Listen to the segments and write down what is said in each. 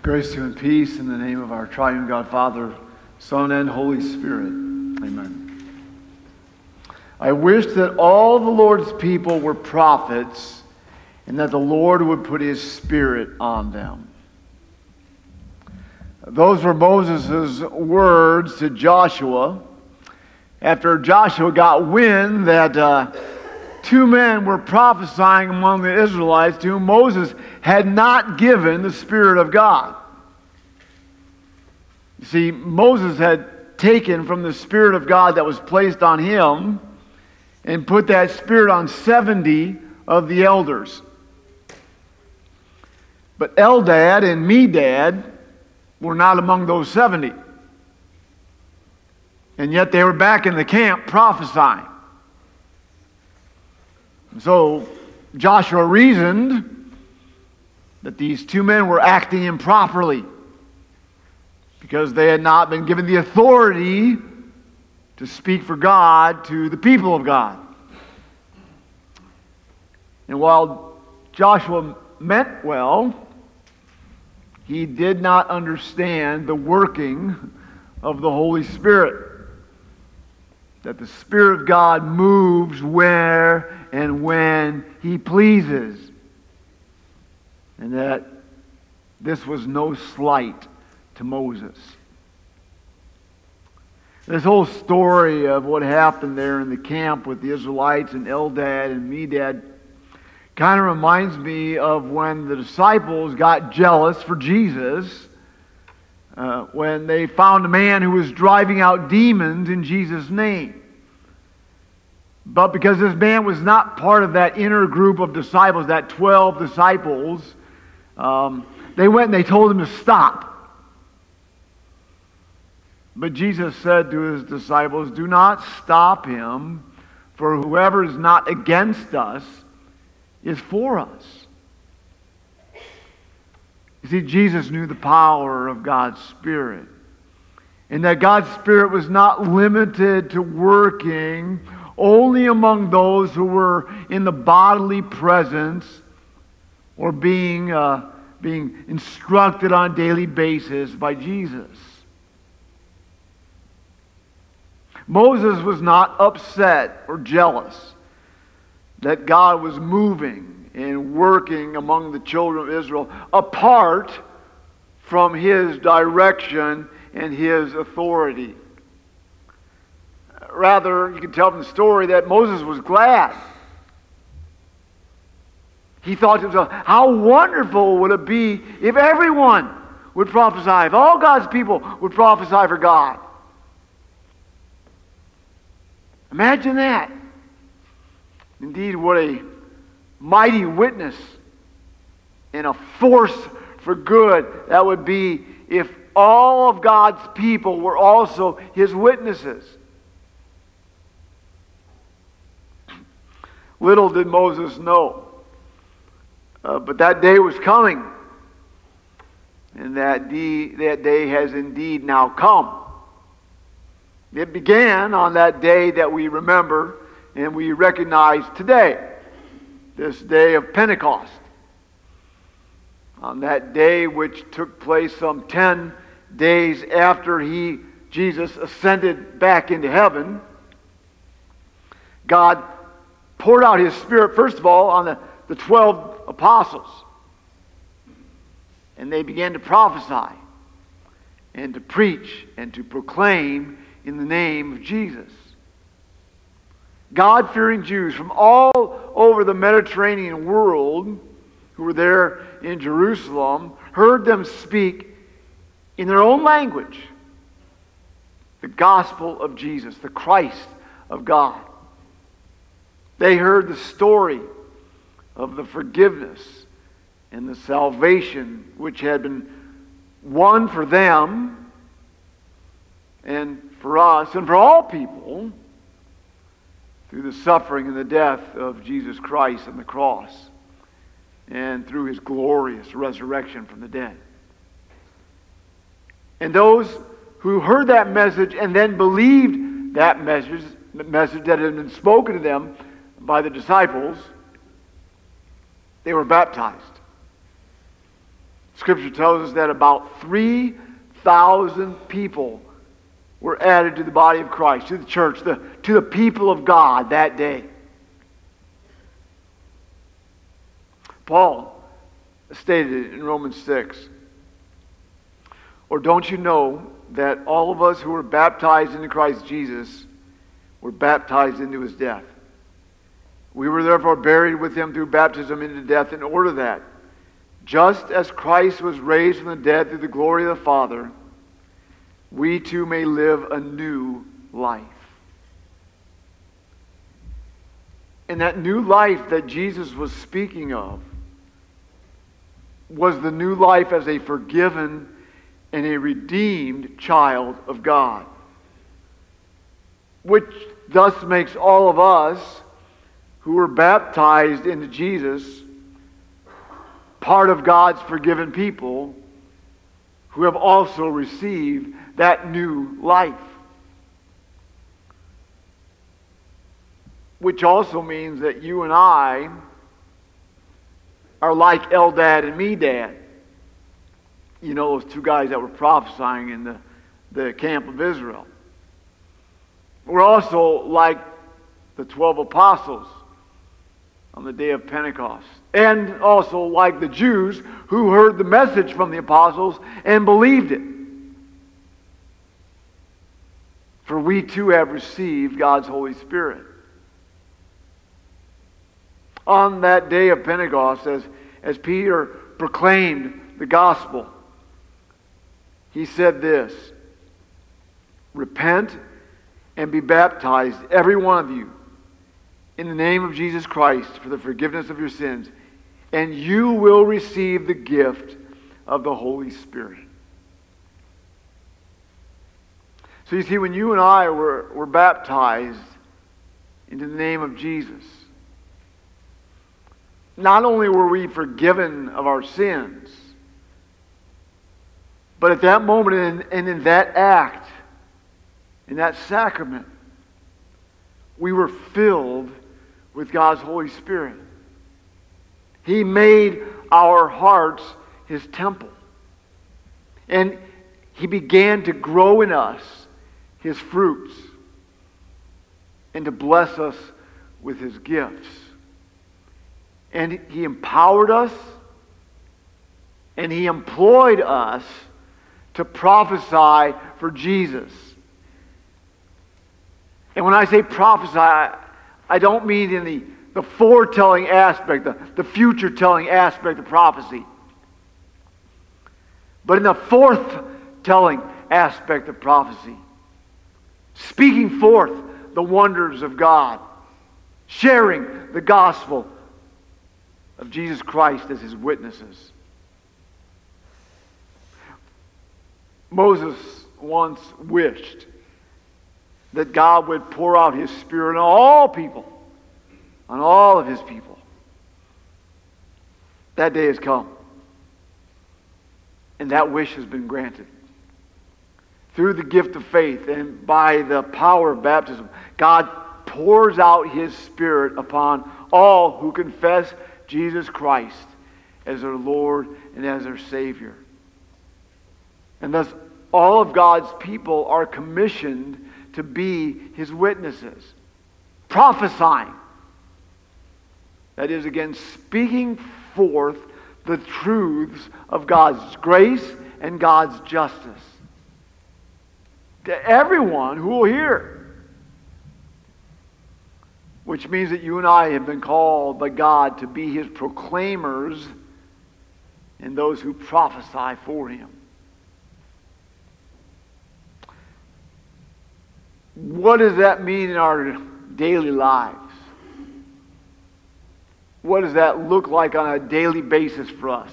Grace to you and peace in the name of our triune God, Father, Son, and Holy Spirit. Amen. I wish that all the Lord's people were prophets and that the Lord would put his Spirit on them. Those were Moses' words to Joshua after Joshua got wind that two men were prophesying among the Israelites to whom Moses had not given the Spirit of God. You see, Moses had taken from the Spirit of God that was placed on him and put that Spirit on 70 of the elders. But Eldad and Medad were not among those 70. And yet they were back in the camp prophesying. So Joshua reasoned that these two men were acting improperly because they had not been given the authority to speak for God to the people of God. And while Joshua meant well, he did not understand the working of the Holy Spirit. That the Spirit of God moves where and when he pleases. And that this was no slight to Moses. This whole story of what happened there in the camp with the Israelites and Eldad and Medad kind of reminds me of when the disciples got jealous for Jesus when they found a man who was driving out demons in Jesus' name. But because this man was not part of that inner group of disciples, that 12 disciples, they went and they told him to stop. But Jesus said to his disciples, "Do not stop him, for whoever is not against us is for us." You see, Jesus knew the power of God's Spirit, and that God's Spirit was not limited to working only among those who were in the bodily presence or being instructed on a daily basis by Jesus. Moses was not upset or jealous that God was moving and working among the children of Israel apart from his direction and his authority. Rather, you can tell from the story that Moses was glad. He thought to himself, how wonderful would it be if everyone would prophesy, if all God's people would prophesy for God. Imagine that. Indeed, what a mighty witness and a force for good that would be if all of God's people were also his witnesses. Little did Moses know, but that day was coming, and that day has indeed now come. It began on that day that we remember and we recognize today, this day of Pentecost. On that day which took place some 10 days after Jesus ascended back into heaven, God poured out his Spirit, first of all, on the 12 apostles. And they began to prophesy and to preach and to proclaim in the name of Jesus. God-fearing Jews from all over the Mediterranean world who were there in Jerusalem heard them speak in their own language the gospel of Jesus, the Christ of God. They heard the story of the forgiveness and the salvation which had been won for them and for us and for all people through the suffering and the death of Jesus Christ on the cross and through his glorious resurrection from the dead. And those who heard that message and then believed that message that had been spoken to them by the disciples, they were baptized. Scripture tells us that about 3,000 people were added to the body of Christ, to the church, to the people of God that day. Paul stated in Romans 6, "Or don't you know that all of us who were baptized into Christ Jesus were baptized into his death? We were therefore buried with him through baptism into death, in order that, just as Christ was raised from the dead through the glory of the Father, we too may live a new life." And that new life that Jesus was speaking of was the new life as a forgiven and a redeemed child of God, which thus makes all of us who were baptized into Jesus part of God's forgiven people who have also received that new life. Which also means that you and I are like Eldad and Medad. You know, those two guys that were prophesying in the camp of Israel. We're also like the 12 apostles on the day of Pentecost. And also like the Jews who heard the message from the apostles and believed it. For we too have received God's Holy Spirit. On that day of Pentecost, as Peter proclaimed the gospel, he said this, "Repent and be baptized, every one of you, in the name of Jesus Christ for the forgiveness of your sins, and you will receive the gift of the Holy Spirit." So you see, when you and I were baptized into the name of Jesus, not only were we forgiven of our sins, but at that moment and in that act, in that sacrament, we were filled with God's Holy Spirit. He made our hearts his temple. And he began to grow in us his fruits and to bless us with his gifts. And he empowered us and he employed us to prophesy for Jesus. And when I say prophesy, I don't mean in the foretelling aspect, the future-telling aspect of prophecy, but in the forth-telling aspect of prophecy. Speaking forth the wonders of God, sharing the gospel of Jesus Christ as his witnesses. Moses once wished that God would pour out his Spirit on all people, on all of his people. That day has come. And that wish has been granted. Through the gift of faith and by the power of baptism, God pours out his Spirit upon all who confess Jesus Christ as their Lord and as their Savior. And thus, all of God's people are commissioned to be his witnesses, prophesying. That is, again, speaking forth the truths of God's grace and God's justice to everyone who will hear. Which means that you and I have been called by God to be his proclaimers and those who prophesy for him. What does that mean in our daily lives? What does that look like on a daily basis for us?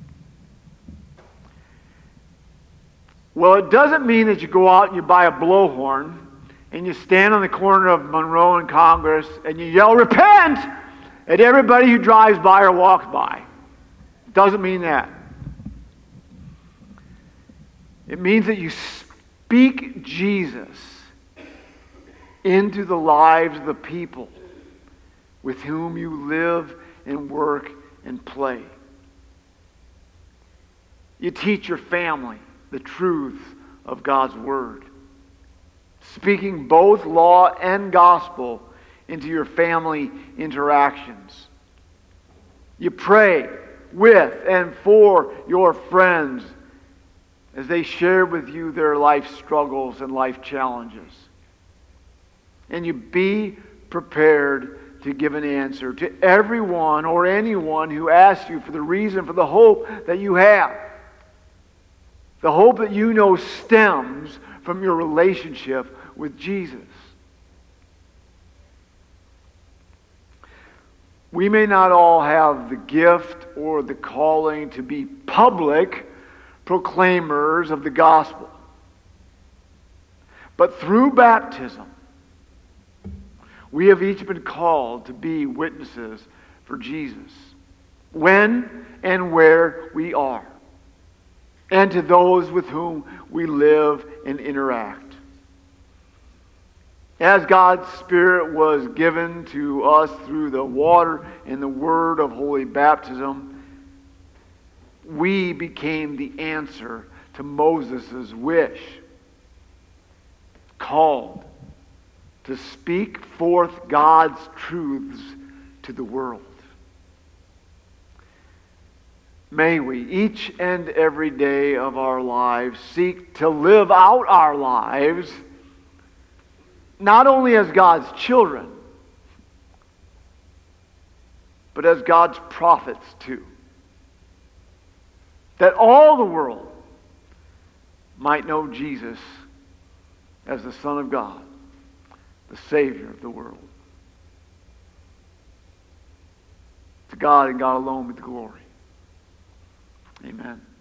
Well, it doesn't mean that you go out and you buy a blowhorn and you stand on the corner of Monroe and Congress and you yell, "Repent!" at everybody who drives by or walks by. It doesn't mean that. It means that you speak Jesus into the lives of the people with whom you live and work and play. You teach your family the truth of God's Word, speaking both law and gospel into your family interactions. You pray with and for your friends as they share with you their life struggles and life challenges. And you be prepared to give an answer to everyone or anyone who asks you for the reason for the hope that you have. The hope that you know stems from your relationship with Jesus. We may not all have the gift or the calling to be public proclaimers of the gospel. But through baptism, we have each been called to be witnesses for Jesus when and where we are, and to those with whom we live and interact. As God's Spirit was given to us through the water and the word of holy baptism, we became the answer to Moses' wish, called to speak forth God's truths to the world. May we, each and every day of our lives, seek to live out our lives not only as God's children, but as God's prophets too. That all the world might know Jesus as the Son of God, the Savior of the world. To God and God alone be the glory. Amen.